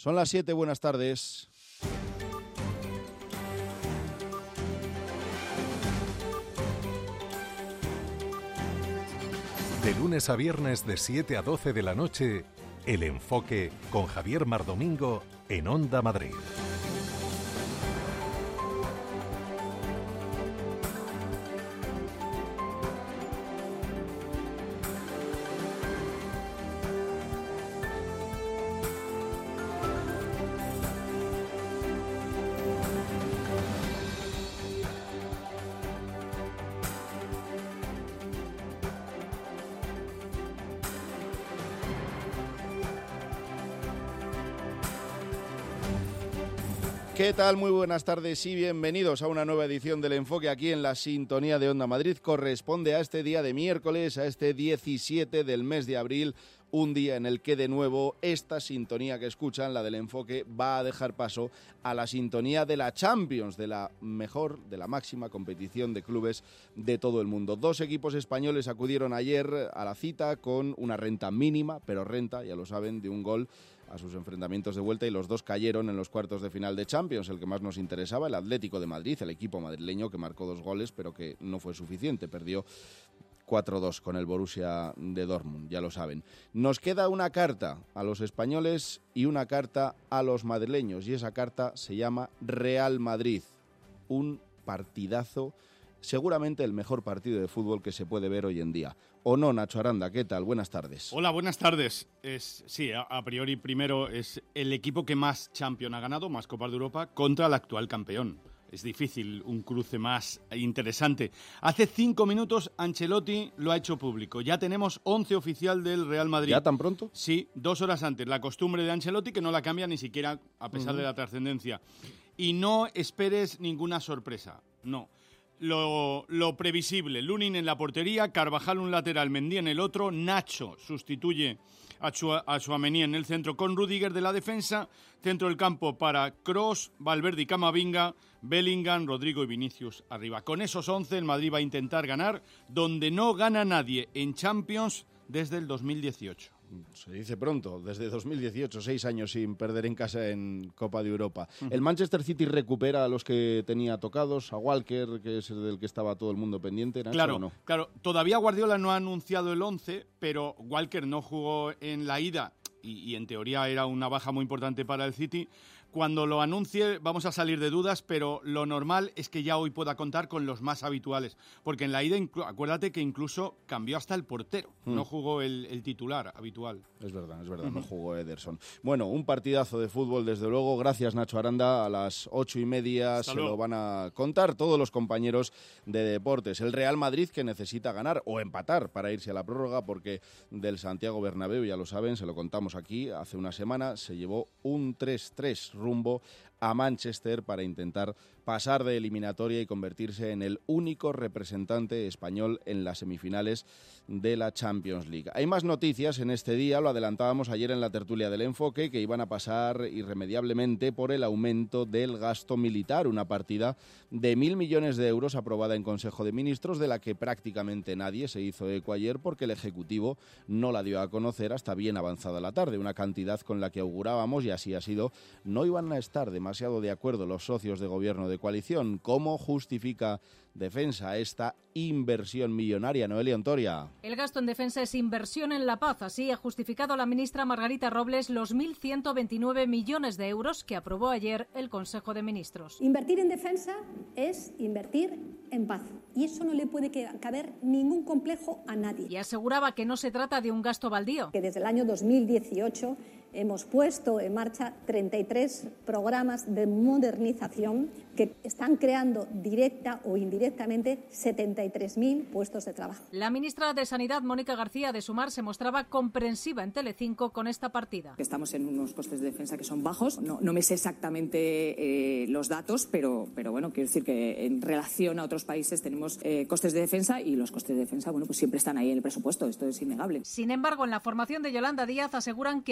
Son las 7, buenas tardes. De lunes a viernes de 7 a 12 de la noche, El Enfoque con Javier Mardomingo en Onda Madrid. ¿Qué tal? Muy buenas tardes y bienvenidos a una nueva edición del Enfoque aquí en la sintonía de Onda Madrid. Corresponde a este día de miércoles, a este 17 del mes de abril, un día en el que de nuevo esta sintonía que escuchan, la del Enfoque, va a dejar paso a la sintonía de la Champions, de la mejor, de la máxima competición de clubes de todo el mundo. 2 equipos españoles acudieron ayer a la cita con una renta mínima, pero renta, ya lo saben, de un gol a sus enfrentamientos de vuelta, y los dos cayeron en los cuartos de final de Champions. El que más nos interesaba, el Atlético de Madrid, el equipo madrileño que marcó 2 goles, pero que no fue suficiente, perdió 4-2 con el Borussia de Dortmund, ya lo saben. Nos queda una carta a los españoles y una carta a los madrileños, y esa carta se llama Real Madrid. Un partidazo, seguramente el mejor partido de fútbol que se puede ver hoy en día. ¿O no, Nacho Aranda? ¿Qué tal? Buenas tardes. Hola, buenas tardes. Sí, a priori primero es el equipo que más Champions ha ganado, más Copas de Europa, contra el actual campeón. Es difícil un cruce más interesante. Hace 5 minutos Ancelotti lo ha hecho público. Ya tenemos 11 oficial del Real Madrid. ¿Ya tan pronto? Sí, 2 horas antes. La costumbre de Ancelotti, que no la cambia ni siquiera a pesar de la trascendencia. Y no esperes ninguna sorpresa. No. Lo previsible, Lunin en la portería, Carvajal un lateral, Mendy en el otro, Nacho sustituye a Tchouaméni en el centro con Rüdiger de la defensa, centro del campo para Kroos, Valverde y Camavinga, Bellingham, Rodrigo y Vinicius arriba. Con esos 11 el Madrid va a intentar ganar donde no gana nadie en Champions desde el 2018. Se dice pronto, desde 2018, 6 años sin perder en casa en Copa de Europa. El Manchester City recupera a los que tenía tocados, a Walker, que es el del que estaba todo el mundo pendiente, ¿Nacho, claro, o no? Claro, todavía Guardiola no ha anunciado el 11, pero Walker no jugó en la ida y en teoría era una baja muy importante para el City. Cuando lo anuncie vamos a salir de dudas, pero lo normal es que ya hoy pueda contar con los más habituales, porque en la ida, acuérdate que incluso cambió hasta el portero, no jugó el titular habitual. Es verdad, no jugó Ederson. Bueno, un partidazo de fútbol, desde luego. Gracias, Nacho Aranda. A las 8:30 se lo van a contar todos los compañeros de deportes. El Real Madrid, que necesita ganar o empatar para irse a la prórroga, porque del Santiago Bernabéu, ya lo saben, se lo contamos aquí hace una semana, se llevó un 3-3 rumbo a Manchester para intentar pasar de eliminatoria y convertirse en el único representante español en las semifinales de la Champions League. Hay más noticias en este día, lo adelantábamos ayer en la tertulia del Enfoque, que iban a pasar irremediablemente por el aumento del gasto militar, una partida de 1.000 millones de euros aprobada en Consejo de Ministros, de la que prácticamente nadie se hizo eco ayer porque el Ejecutivo no la dio a conocer hasta bien avanzada la tarde, una cantidad con la que augurábamos, y así ha sido, no iban a estar demasiado de acuerdo los socios de gobierno de coalición. ¿Cómo justifica Defensa esta inversión millonaria, Noelia Ontoria? El gasto en defensa es inversión en la paz. Así ha justificado la ministra Margarita Robles los 1.129 millones de euros que aprobó ayer el Consejo de Ministros. Invertir en defensa es invertir en paz. Y eso no le puede caber ningún complejo a nadie. Y aseguraba que no se trata de un gasto baldío. Que desde el año 2018 hemos puesto en marcha 33 programas de modernización que están creando directa o indirectamente 73.000 puestos de trabajo. La ministra de Sanidad, Mónica García de Sumar, se mostraba comprensiva en Telecinco con esta partida. Estamos en unos costes de defensa que son bajos. No me sé exactamente los datos, pero bueno, quiero decir que en relación a otros países tenemos costes de defensa, y los costes de defensa, bueno, pues siempre están ahí en el presupuesto. Esto es innegable. Sin embargo, en la formación de Yolanda Díaz aseguran que ayer votaron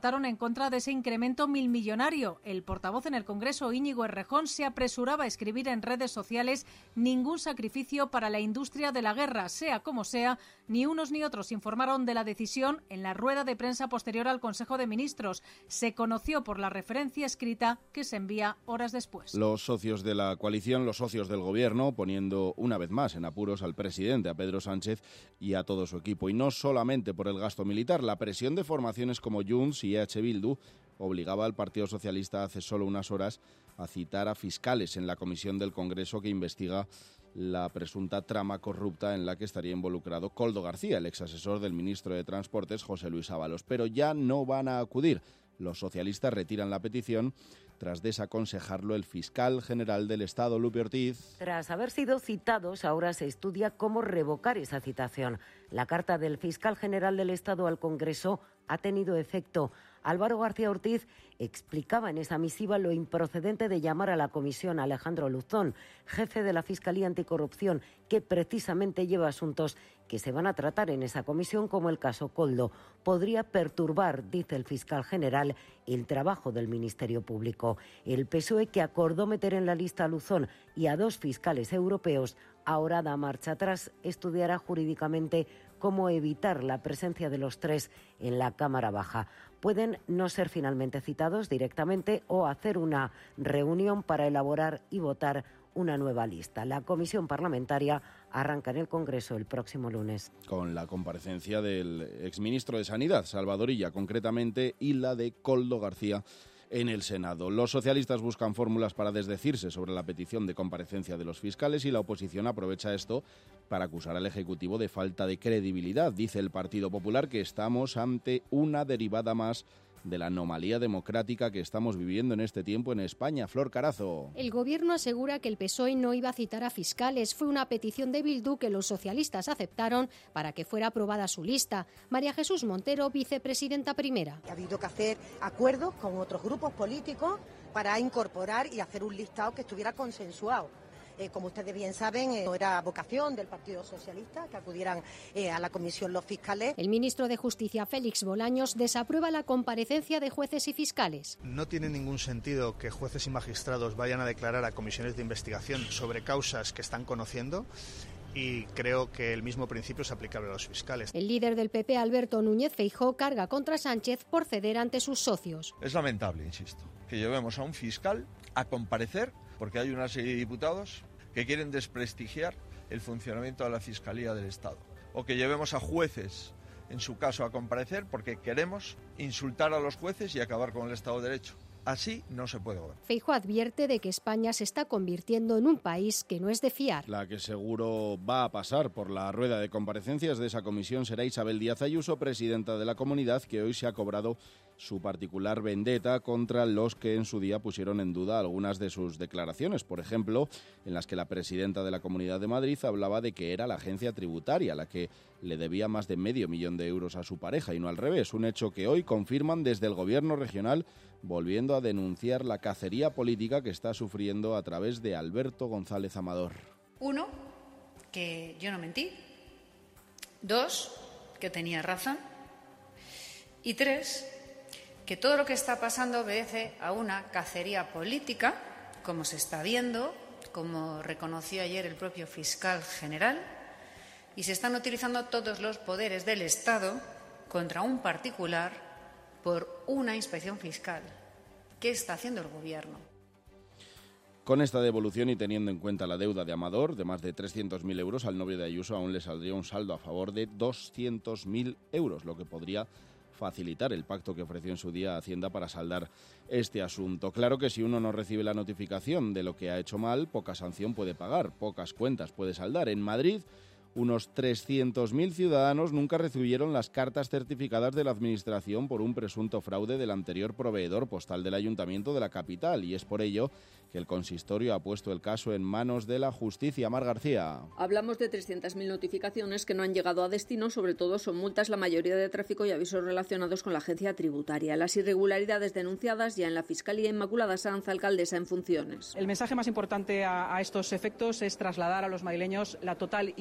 votaron en contra de ese incremento milmillonario. El portavoz en el Congreso, Íñigo Errejón, se apresuraba a escribir en redes sociales: ningún sacrificio para la industria de la guerra, sea como sea. Ni unos ni otros informaron de la decisión en la rueda de prensa posterior al Consejo de Ministros. Se conoció por la referencia escrita que se envía horas después. Los socios de la coalición, los socios del Gobierno, poniendo una vez más en apuros al presidente, a Pedro Sánchez y a todo su equipo. Y no solamente por el gasto militar. La presión de formaciones como Junts y EH Bildu obligaba al Partido Socialista hace solo unas horas a citar a fiscales en la comisión del Congreso que investiga la presunta trama corrupta en la que estaría involucrado Koldo García, el exasesor del ministro de Transportes, José Luis Ábalos. Pero ya no van a acudir. Los socialistas retiran la petición tras desaconsejarlo el fiscal general del Estado, Lupe Ortiz. Tras haber sido citados, ahora se estudia cómo revocar esa citación. La carta del fiscal general del Estado al Congreso ha tenido efecto. Álvaro García Ortiz explicaba en esa misiva lo improcedente de llamar a la comisión a Alejandro Luzón, jefe de la Fiscalía Anticorrupción, que precisamente lleva asuntos que se van a tratar en esa comisión, como el caso Koldo. Podría perturbar, dice el fiscal general, el trabajo del Ministerio Público. El PSOE, que acordó meter en la lista a Luzón y a 2 fiscales europeos, ahora da marcha atrás. Estudiará jurídicamente cómo evitar la presencia de los 3 en la Cámara Baja. Pueden no ser finalmente citados directamente o hacer una reunión para elaborar y votar una nueva lista. La comisión parlamentaria arranca en el Congreso el próximo lunes. Con la comparecencia del exministro de Sanidad, Salvador Illa, concretamente, y la de Koldo García en el Senado. Los socialistas buscan fórmulas para desdecirse sobre la petición de comparecencia de los fiscales y la oposición aprovecha esto para acusar al Ejecutivo de falta de credibilidad. Dice el Partido Popular que estamos ante una derivada más de la anomalía democrática que estamos viviendo en este tiempo en España. Flor Carazo. El Gobierno asegura que el PSOE no iba a citar a fiscales. Fue una petición de Bildu que los socialistas aceptaron para que fuera aprobada su lista. María Jesús Montero, vicepresidenta primera. Ha habido que hacer acuerdos con otros grupos políticos para incorporar y hacer un listado que estuviera consensuado. Como ustedes bien saben, no era vocación del Partido Socialista que acudieran a la comisión los fiscales. El ministro de Justicia, Félix Bolaños, desaprueba la comparecencia de jueces y fiscales. No tiene ningún sentido que jueces y magistrados vayan a declarar a comisiones de investigación sobre causas que están conociendo. Y creo que el mismo principio es aplicable a los fiscales. El líder del PP, Alberto Núñez Feijóo, carga contra Sánchez por ceder ante sus socios. Es lamentable, insisto, que llevemos a un fiscal a comparecer porque hay una serie de diputados que quieren desprestigiar el funcionamiento de la Fiscalía del Estado. O que llevemos a jueces, en su caso, a comparecer porque queremos insultar a los jueces y acabar con el Estado de Derecho. Así no se puede gobernar. Feijóo advierte de que España se está convirtiendo en un país que no es de fiar. La que seguro va a pasar por la rueda de comparecencias de esa comisión será Isabel Díaz Ayuso, presidenta de la comunidad, que hoy se ha cobrado su particular vendetta contra los que en su día pusieron en duda algunas de sus declaraciones. Por ejemplo, en las que la presidenta de la Comunidad de Madrid hablaba de que era la agencia tributaria la que le debía más de $500,000 euros a su pareja y no al revés. Un hecho que hoy confirman desde el gobierno regional, volviendo a denunciar la cacería política que está sufriendo a través de Alberto González Amador. 1, que yo no mentí. 2, que tenía razón. Y 3, que todo lo que está pasando obedece a una cacería política, como se está viendo, como reconoció ayer el propio fiscal general, y se están utilizando todos los poderes del Estado contra un particular por una inspección fiscal. ¿Qué está haciendo el Gobierno? Con esta devolución y teniendo en cuenta la deuda de Amador de más de 300.000 euros, al novio de Ayuso aún le saldría un saldo a favor de 200.000 euros, lo que podría facilitar el pacto que ofreció en su día Hacienda para saldar este asunto. Claro que si uno no recibe la notificación de lo que ha hecho mal, poca sanción puede pagar, pocas cuentas puede saldar. En Madrid, unos 300.000 ciudadanos nunca recibieron las cartas certificadas de la Administración por un presunto fraude del anterior proveedor postal del Ayuntamiento de la capital, y es por ello que el consistorio ha puesto el caso en manos de la justicia. Mar García. Hablamos de 300.000 notificaciones que no han llegado a destino, sobre todo son multas, la mayoría de tráfico y avisos relacionados con la agencia tributaria. Las irregularidades denunciadas ya en la Fiscalía. Inmaculada Sanz, alcaldesa en funciones. El mensaje más importante a estos efectos es trasladar a los madrileños la total y completa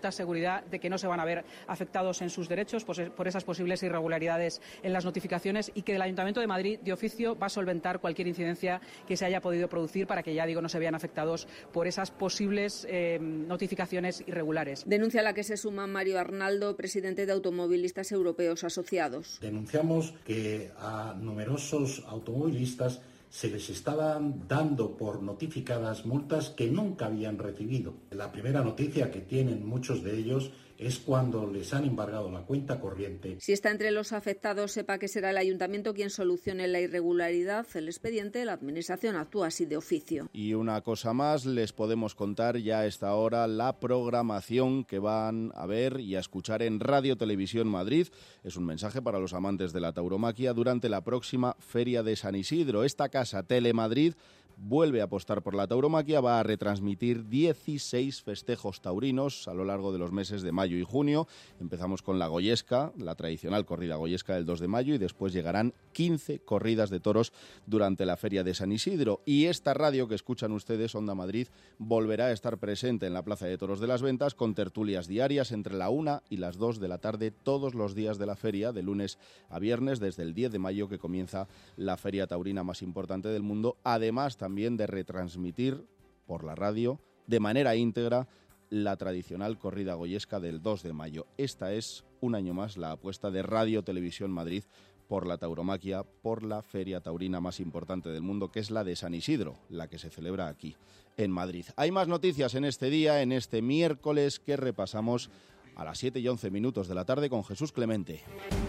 absoluta seguridad de que no se van a ver afectados en sus derechos por esas posibles irregularidades en las notificaciones, y que el Ayuntamiento de Madrid, de oficio, va a solventar cualquier incidencia que se haya podido producir para que, ya digo, no se vean afectados por esas posibles notificaciones irregulares. Denuncia a la que se suma Mario Arnaldo, presidente de Automovilistas Europeos Asociados. Denunciamos que a numerosos automovilistas se les estaban dando por notificadas multas que nunca habían recibido. La primera noticia que tienen muchos de ellos es cuando les han embargado la cuenta corriente. Si está entre los afectados, sepa que será el Ayuntamiento quien solucione la irregularidad. El expediente, la Administración actúa así de oficio. Y una cosa más, les podemos contar ya a esta hora la programación que van a ver y a escuchar en Radio Televisión Madrid. Es un mensaje para los amantes de la tauromaquia durante la próxima Feria de San Isidro. Esta casa, Telemadrid, vuelve a apostar por la tauromaquia, va a retransmitir 16 festejos taurinos a lo largo de los meses de mayo y junio. Empezamos con la Goyesca, la tradicional corrida goyesca del 2 de mayo, y después llegarán 15 corridas de toros durante la Feria de San Isidro. Y esta radio que escuchan ustedes, Onda Madrid, volverá a estar presente en la Plaza de Toros de las Ventas con tertulias diarias entre la 1 y las 2 de la tarde todos los días de la feria, de lunes a viernes, desde el 10 de mayo que comienza la feria taurina más importante del mundo, además también de retransmitir por la radio de manera íntegra la tradicional corrida goyesca del 2 de mayo. Esta es, un año más, la apuesta de Radio Televisión Madrid por la tauromaquia, por la feria taurina más importante del mundo, que es la de San Isidro, la que se celebra aquí, en Madrid. Hay más noticias en este día, en este miércoles, que repasamos a las 7:11 de la tarde con Jesús Clemente.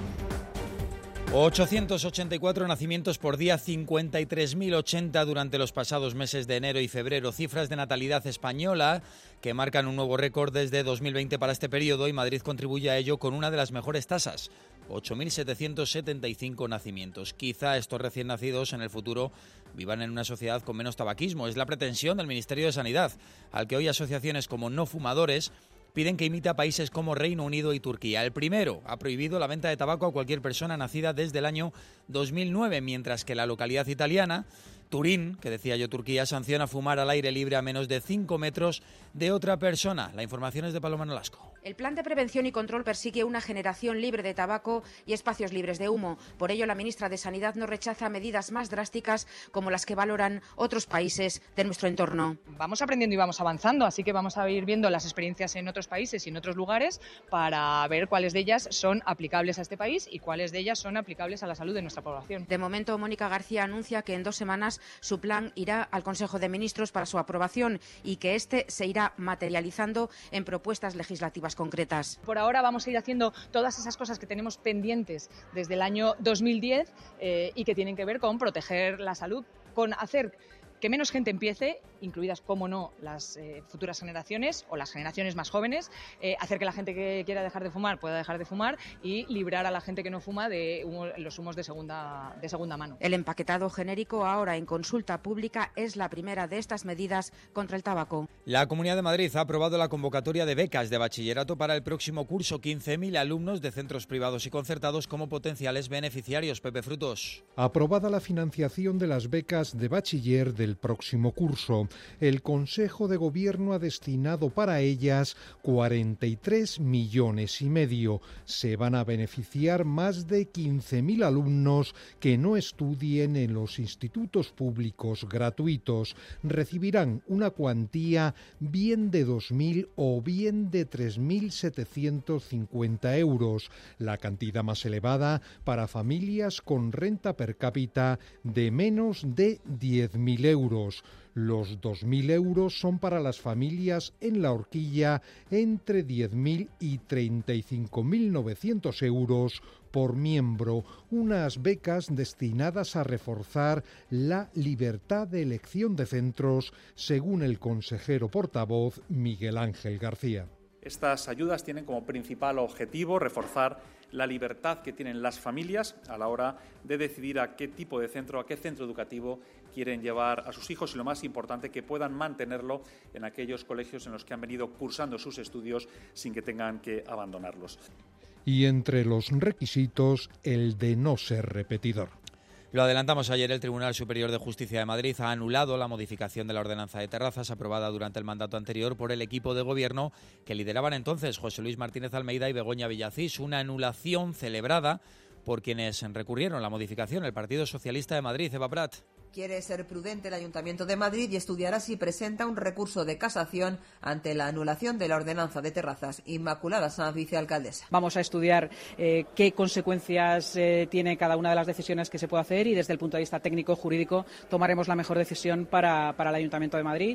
884 nacimientos por día, 53.080 durante los pasados meses de enero y febrero. Cifras de natalidad española que marcan un nuevo récord desde 2020 para este periodo, y Madrid contribuye a ello con una de las mejores tasas, 8.775 nacimientos. Quizá estos recién nacidos en el futuro vivan en una sociedad con menos tabaquismo. Es la pretensión del Ministerio de Sanidad, al que hoy asociaciones como No Fumadores piden que imite a países como Reino Unido y Turquía. El primero ha prohibido la venta de tabaco a cualquier persona nacida desde el año 2009, mientras que la localidad italiana, Turín, que decía yo Turquía, sanciona fumar al aire libre a menos de 5 metros de otra persona. La información es de Paloma Nolasco. El plan de prevención y control persigue una generación libre de tabaco y espacios libres de humo. Por ello, la ministra de Sanidad no rechaza medidas más drásticas como las que valoran otros países de nuestro entorno. Vamos aprendiendo y vamos avanzando, así que vamos a ir viendo las experiencias en otros países y en otros lugares para ver cuáles de ellas son aplicables a este país y cuáles de ellas son aplicables a la salud de nuestra población. De momento, Mónica García anuncia que en 2 semanas su plan irá al Consejo de Ministros para su aprobación y que este se irá materializando en propuestas legislativas concretas. Por ahora vamos a ir haciendo todas esas cosas que tenemos pendientes desde el año 2010 y que tienen que ver con proteger la salud, con hacer que menos gente empiece, incluidas, como no, las futuras generaciones o las generaciones más jóvenes, hacer que la gente que quiera dejar de fumar pueda dejar de fumar y librar a la gente que no fuma de los humos de segunda mano. El empaquetado genérico, ahora en consulta pública, es la primera de estas medidas contra el tabaco. La Comunidad de Madrid ha aprobado la convocatoria de becas de bachillerato para el próximo curso. 15.000 alumnos de centros privados y concertados como potenciales beneficiarios. Pepe Frutos. Aprobada la financiación de las becas de bachiller del próximo curso. El Consejo de Gobierno ha destinado para ellas 43,5 millones. Se van a beneficiar más de 15.000 alumnos que no estudien en los institutos públicos gratuitos. Recibirán una cuantía bien de 2.000 o bien de 3.750 euros, la cantidad más elevada para familias con renta per cápita de menos de 10.000 euros. Los 2.000 euros son para las familias en la horquilla entre 10.000 y 35.900 euros por miembro, unas becas destinadas a reforzar la libertad de elección de centros, según el consejero portavoz Miguel Ángel García. Estas ayudas tienen como principal objetivo reforzar la libertad que tienen las familias a la hora de decidir a qué tipo de centro, a qué centro educativo quieren llevar a sus hijos y, lo más importante, que puedan mantenerlo en aquellos colegios en los que han venido cursando sus estudios sin que tengan que abandonarlos. Y entre los requisitos, el de no ser repetidor. Lo adelantamos ayer, el Tribunal Superior de Justicia de Madrid ha anulado la modificación de la ordenanza de terrazas aprobada durante el mandato anterior por el equipo de gobierno que lideraban entonces José Luis Martínez Almeida y Begoña Villacís. Una anulación celebrada por quienes recurrieron la modificación, el Partido Socialista de Madrid. Eva Prat. Quiere ser prudente el Ayuntamiento de Madrid y estudiará si presenta un recurso de casación ante la anulación de la ordenanza de terrazas. Inmaculada Sanz, vicealcaldesa. Vamos a estudiar qué consecuencias tiene cada una de las decisiones que se puede hacer y desde el punto de vista técnico-jurídico tomaremos la mejor decisión para el Ayuntamiento de Madrid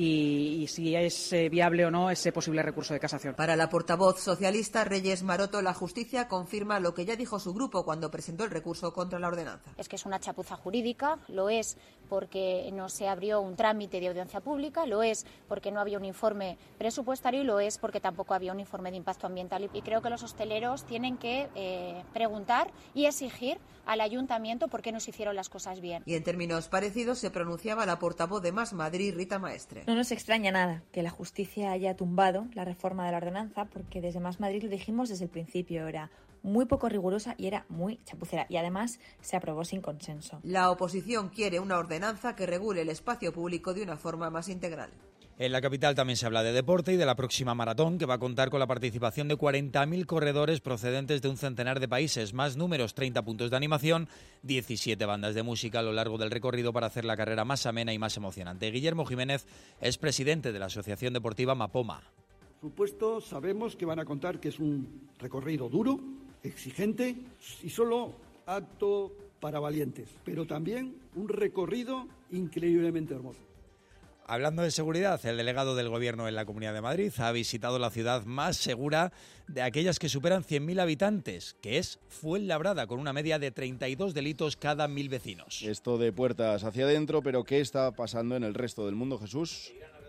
y si es viable o no ese posible recurso de casación. Para la portavoz socialista Reyes Maroto, la justicia confirma lo que ya dijo su grupo cuando presentó el recurso contra la ordenanza. Es que es una chapuza jurídica, lo es porque no se abrió un trámite de audiencia pública, lo es porque no había un informe presupuestario y lo es porque tampoco había un informe de impacto ambiental. Y creo que los hosteleros tienen que preguntar y exigir al ayuntamiento por qué no se hicieron las cosas bien. Y en términos parecidos se pronunciaba la portavoz de Más Madrid, Rita Maestre. No nos extraña nada que la justicia haya tumbado la reforma de la ordenanza porque desde Más Madrid lo dijimos desde el principio, era muy poco rigurosa y era muy chapucera y además se aprobó sin consenso. La oposición quiere una ordenanza que regule el espacio público de una forma más integral. En la capital también se habla de deporte y de la próxima maratón, que va a contar con la participación de 40.000 corredores procedentes de un centenar de países, más números, 30 puntos de animación, 17 bandas de música a lo largo del recorrido para hacer la carrera más amena y más emocionante. Guillermo Jiménez es presidente de la Asociación Deportiva Mapoma. Por supuesto, sabemos que van a contar que es un recorrido duro, exigente y solo apto para valientes, pero también un recorrido increíblemente hermoso. Hablando de seguridad, el delegado del Gobierno en la Comunidad de Madrid ha visitado la ciudad más segura de aquellas que superan 100.000 habitantes, que es Fuenlabrada, con una media de 32 delitos cada 1.000 vecinos. Esto de puertas hacia adentro, pero ¿qué está pasando en el resto del mundo, Jesús?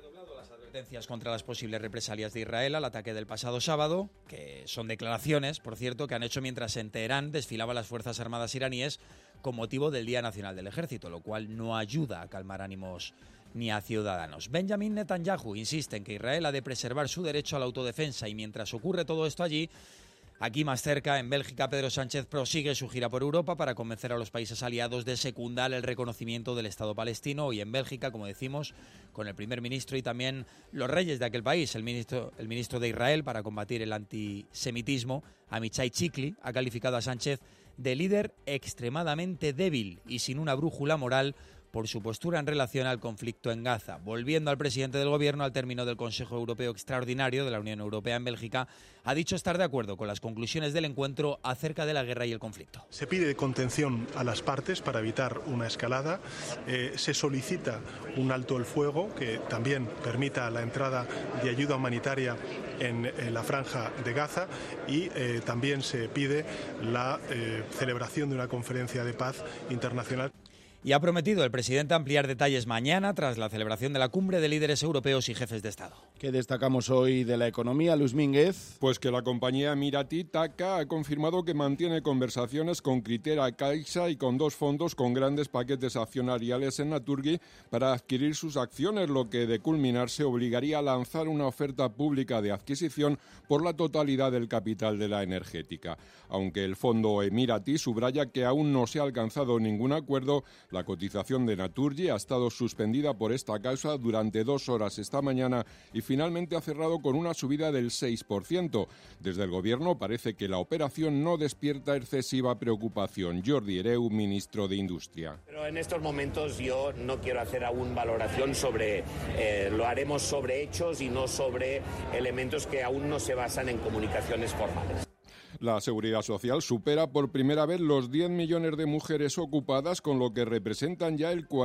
Contra las posibles represalias de Israel al ataque del pasado sábado, que son declaraciones, por cierto, que han hecho mientras en Teherán desfilaban las Fuerzas Armadas iraníes con motivo del Día Nacional del Ejército, lo cual no ayuda a calmar ánimos ni a ciudadanos. Benjamin Netanyahu insiste en que Israel ha de preservar su derecho a la autodefensa y mientras ocurre todo esto allí, aquí más cerca, en Bélgica, Pedro Sánchez prosigue su gira por Europa para convencer a los países aliados de secundar el reconocimiento del Estado palestino. Hoy en Bélgica, como decimos, con el primer ministro y también los reyes de aquel país. El ministro de Israel, para combatir el antisemitismo, Amichai Chikli, ha calificado a Sánchez de líder extremadamente débil y sin una brújula moral por su postura en relación al conflicto en Gaza. Volviendo al presidente del Gobierno, al término del Consejo Europeo Extraordinario de la Unión Europea en Bélgica, ha dicho estar de acuerdo con las conclusiones del encuentro acerca de la guerra y el conflicto. Se pide contención a las partes para evitar una escalada. Se solicita un alto el fuego que también permita la entrada de ayuda humanitaria en la franja de Gaza y también se pide la celebración de una conferencia de paz internacional. Y ha prometido el presidente ampliar detalles mañana tras la celebración de la cumbre de líderes europeos y jefes de Estado. ¿Qué destacamos hoy de la economía, Luis Mínguez? Pues que la compañía Emirati TAQA ha confirmado que mantiene conversaciones con Critera Caixa y con dos fondos con grandes paquetes accionariales en Naturgy para adquirir sus acciones, lo que de culminarse obligaría a lanzar una oferta pública de adquisición por la totalidad del capital de la energética. Aunque el fondo Emirati subraya que aún no se ha alcanzado ningún acuerdo, la cotización de Naturgy ha estado suspendida por esta causa durante 2 horas esta mañana y finalmente ha cerrado con una subida del 6%. Desde el Gobierno parece que la operación no despierta excesiva preocupación. Jordi Hereu, ministro de Industria. Pero en estos momentos yo no quiero hacer aún valoración sobre, lo haremos sobre hechos y no sobre elementos que aún no se basan en comunicaciones formales. La Seguridad Social supera por primera vez los 10 millones de mujeres ocupadas, con lo que representan ya el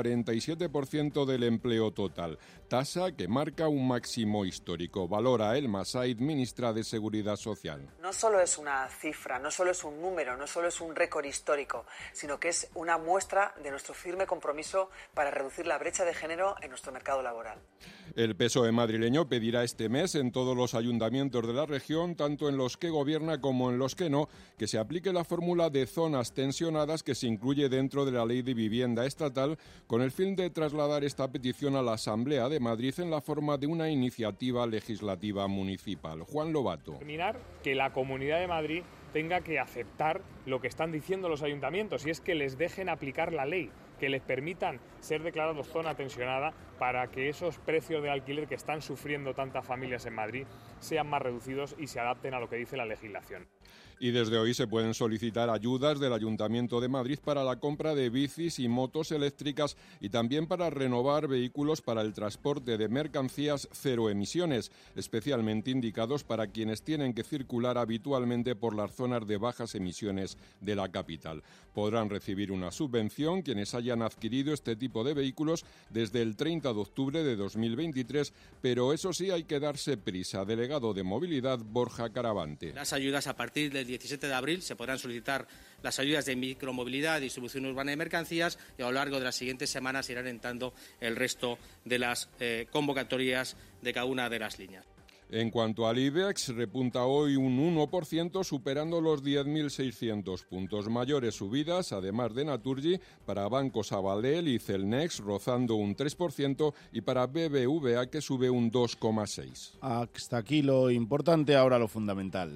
47% del empleo total, tasa que marca un máximo histórico. Valora Elma Said, ministra de Seguridad Social. No solo es una cifra, no solo es un número, no solo es un récord histórico, sino que es una muestra de nuestro firme compromiso para reducir la brecha de género en nuestro mercado laboral. El PSOE madrileño pedirá este mes en todos los ayuntamientos de la región, tanto en los que gobierna como en los que no, que se aplique la fórmula de zonas tensionadas que se incluye dentro de la Ley de Vivienda Estatal, con el fin de trasladar esta petición a la Asamblea de Madrid en la forma de una iniciativa legislativa municipal. Juan Lobato. Terminar que la Comunidad de Madrid tenga que aceptar lo que están diciendo los ayuntamientos, y es que les dejen aplicar la ley, que les permitan ser declarados zona tensionada para que esos precios de alquiler que están sufriendo tantas familias en Madrid sean más reducidos y se adapten a lo que dice la legislación. Y desde hoy se pueden solicitar ayudas del Ayuntamiento de Madrid para la compra de bicis y motos eléctricas y también para renovar vehículos para el transporte de mercancías cero emisiones, especialmente indicados para quienes tienen que circular habitualmente por las zonas de bajas emisiones de la capital. Podrán recibir una subvención quienes hayan adquirido este tipo de vehículos desde el 30 de octubre de 2023, pero eso sí hay que darse prisa. Delegado de Movilidad, Borja Caravante. Las ayudas a partir del 17 de abril se podrán solicitar las ayudas de micromovilidad y distribución urbana de mercancías, y a lo largo de las siguientes semanas irán entrando el resto de las convocatorias de cada una de las líneas. En cuanto al IBEX, repunta hoy un 1%, superando los 10.600 puntos. Mayores subidas, además de Naturgy, para Banco Sabadell y Celnex, rozando un 3%, y para BBVA, que sube un 2,6%. Hasta aquí lo importante, ahora lo fundamental.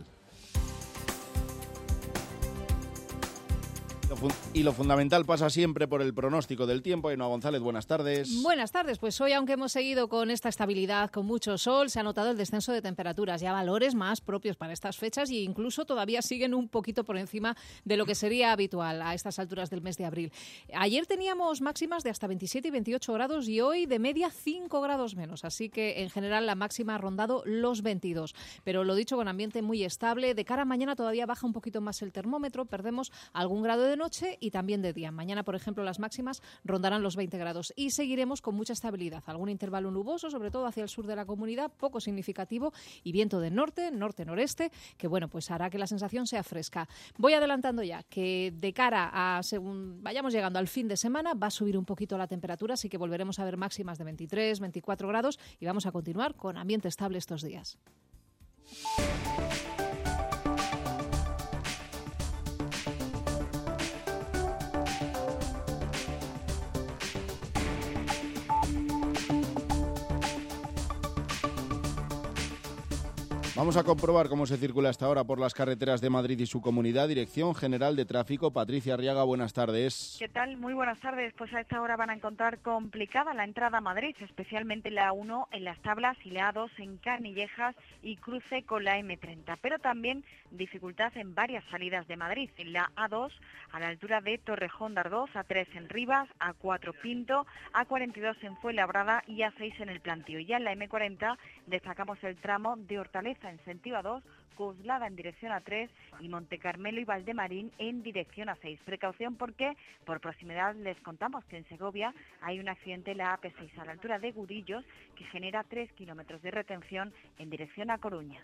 Y lo fundamental pasa siempre por el pronóstico del tiempo. Ainhoa González, buenas tardes. Buenas tardes. Pues hoy, aunque hemos seguido con esta estabilidad, con mucho sol, se ha notado el descenso de temperaturas, ya valores más propios para estas fechas, e incluso todavía siguen un poquito por encima de lo que sería habitual a estas alturas del mes de abril. Ayer teníamos máximas de hasta 27 y 28 grados y hoy de media 5 grados menos, así que en general la máxima ha rondado los 22. Pero lo dicho, con ambiente muy estable. De cara a mañana todavía baja un poquito más el termómetro, perdemos algún grado de noche y también de día. Mañana, por ejemplo, las máximas rondarán los 20 grados y seguiremos con mucha estabilidad. Algún intervalo nuboso, sobre todo hacia el sur de la comunidad, poco significativo, y viento del norte, norte-noreste, que bueno, pues hará que la sensación sea fresca. Voy adelantando ya que de cara a, según vayamos llegando al fin de semana, va a subir un poquito la temperatura, así que volveremos a ver máximas de 23, 24 grados y vamos a continuar con ambiente estable estos días. Vamos a comprobar cómo se circula hasta ahora por las carreteras de Madrid y su comunidad. Dirección General de Tráfico, Patricia Arriaga, buenas tardes. ¿Qué tal? Muy buenas tardes. Pues a esta hora van a encontrar complicada la entrada a Madrid, especialmente la A1 en Las Tablas y la A2 en Canillejas y cruce con la M30. Pero también dificultad en varias salidas de Madrid. En la A2 a la altura de Torrejón de Ardoz, A3 en Rivas, A4 Pinto, A42 en Fuenlabrada y A6 en El Plantío. Y ya en la M40 destacamos el tramo de Hortaleza en sentido A2, Coslada en dirección A3 y Montecarmelo y Valdemarín en dirección A6. Precaución porque por proximidad les contamos que en Segovia hay un accidente en la AP6 a la altura de Gudillos que genera 3 kilómetros de retención en dirección a Coruña.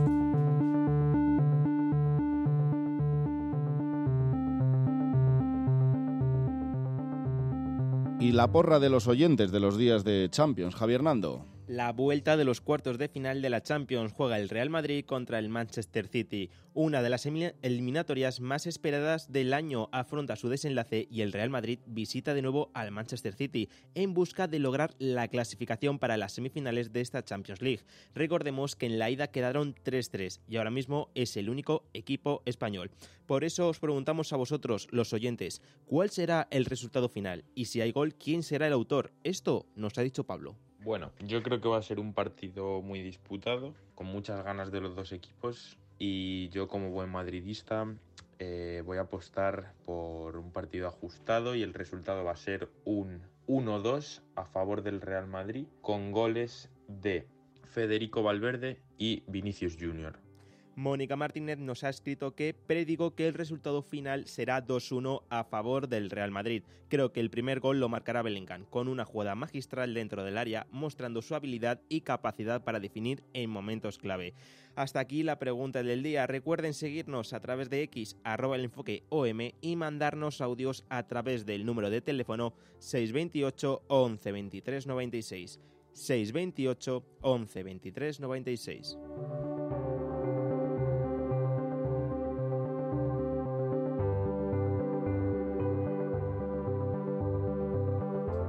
Y la porra de los oyentes de los días de Champions, Javier Nando. La vuelta de los cuartos de final de la Champions. Juega el Real Madrid contra el Manchester City. Una de las eliminatorias más esperadas del año afronta su desenlace y el Real Madrid visita de nuevo al Manchester City en busca de lograr la clasificación para las semifinales de esta Champions League. Recordemos que en la ida quedaron 3-3 y ahora mismo es el único equipo español. Por eso os preguntamos a vosotros, los oyentes, ¿cuál será el resultado final? Y si hay gol, ¿quién será el autor? Esto nos ha dicho Pablo. Bueno, yo creo que va a ser un partido muy disputado, con muchas ganas de los dos equipos, y yo como buen madridista voy a apostar por un partido ajustado y el resultado va a ser un 1-2 a favor del Real Madrid, con goles de Federico Valverde y Vinicius Junior. Mónica Martínez nos ha escrito que predigo que el resultado final será 2-1 a favor del Real Madrid. Creo que el primer gol lo marcará Bellingham, con una jugada magistral dentro del área, mostrando su habilidad y capacidad para definir en momentos clave. Hasta aquí la pregunta del día. Recuerden seguirnos a través de X, @elenfoqueOM, y mandarnos audios a través del número de teléfono 628 11 23 96. 628 11 23 96.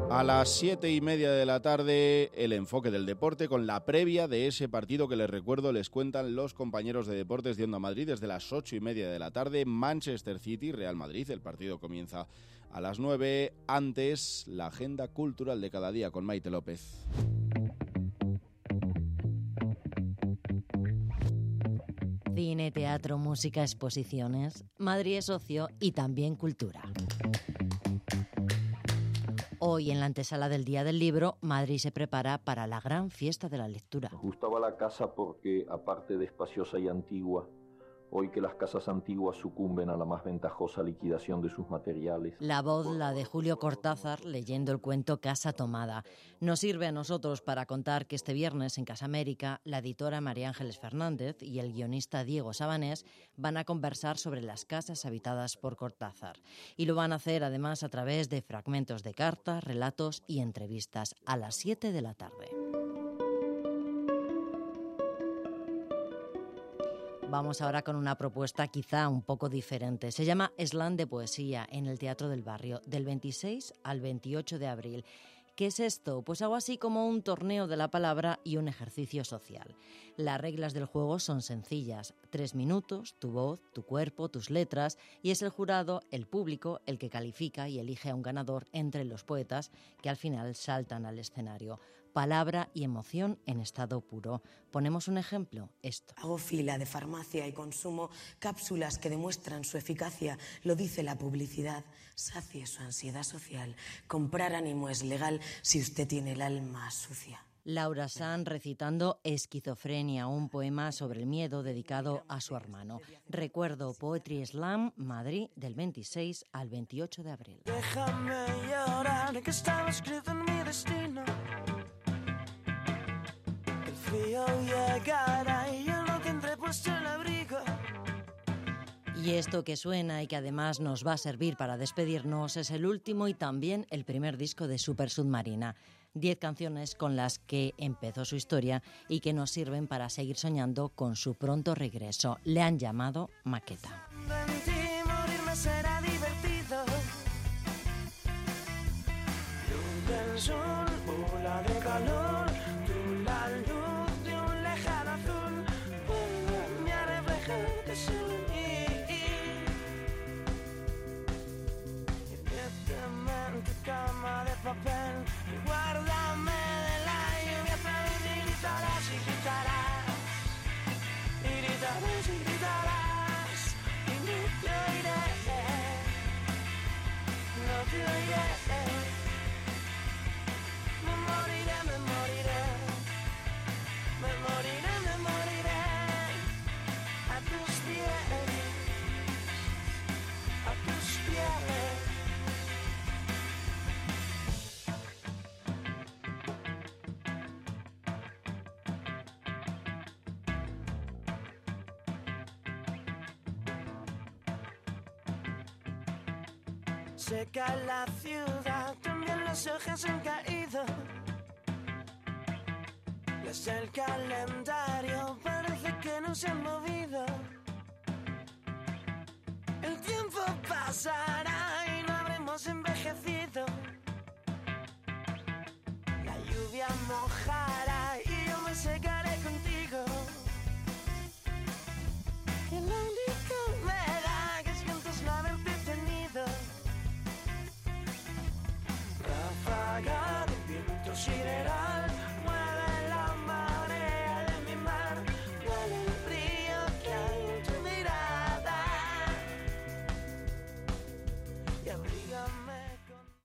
A las 7:30 de la tarde, el enfoque del deporte con la previa de ese partido que les recuerdo, les cuentan los compañeros de deportes de Onda Madrid desde las 8:30 de la tarde, Manchester City, Real Madrid. El partido comienza a las 9. Antes, la agenda cultural de cada día con Maite López. Cine, teatro, música, exposiciones. Madrid es ocio y también cultura. Hoy, en la antesala del Día del Libro, Madrid se prepara para la gran fiesta de la lectura. Nos gustaba la casa porque, aparte de espaciosa y antigua, hoy que las casas antiguas sucumben a la más ventajosa liquidación de sus materiales. La voz, la de Julio Cortázar, leyendo el cuento Casa Tomada. Nos sirve a nosotros para contar que este viernes en Casa América, la editora María Ángeles Fernández y el guionista Diego Sabanés van a conversar sobre las casas habitadas por Cortázar. Y lo van a hacer además a través de fragmentos de cartas, relatos y entrevistas a las 7 de la tarde. Vamos ahora con una propuesta quizá un poco diferente. Se llama Slam de Poesía en el Teatro del Barrio, del 26 al 28 de abril. ¿Qué es esto? Pues algo así como un torneo de la palabra y un ejercicio social. Las reglas del juego son sencillas. 3 minutos, tu voz, tu cuerpo, tus letras, y es el jurado, el público, el que califica y elige a un ganador entre los poetas que al final saltan al escenario. Palabra y emoción en estado puro. Ponemos un ejemplo, esto. Hago fila de farmacia y consumo cápsulas que demuestran su eficacia. Lo dice la publicidad. Sacie su ansiedad social. Comprar ánimo es legal si usted tiene el alma sucia. Laura San recitando Esquizofrenia, un poema sobre el miedo dedicado a su hermano. Recuerdo, Poetry Slam, Madrid, del 26 al 28 de abril. Déjame llorar, que estaba escrito en mi destino. El frío llegará y yo no tendré puesto el abrigo. Y esto que suena y que además nos va a servir para despedirnos es el último y también el primer disco de Super Submarina. 10 canciones con las que empezó su historia y que nos sirven para seguir soñando con su pronto regreso. Le han llamado Maqueta. En ti morirme será divertido. Luz del sol, ola de calor, tú la luz de un lejano azul, vuelve a reflejar solo en mí. Y méteme en tu cama de papel y guárdame de la lluvia feliz y gritarás y gritarás y gritarás y gritarás y no te oiré, no te oiré. Me moriré, me moriré, me moriré, me moriré a tus pies, a tus pies. Seca la ciudad, también las hojas han caído. Ves el calendario, parece que no se han movido. El tiempo pasará y no habremos envejecido. La lluvia mojará y yo me secaré.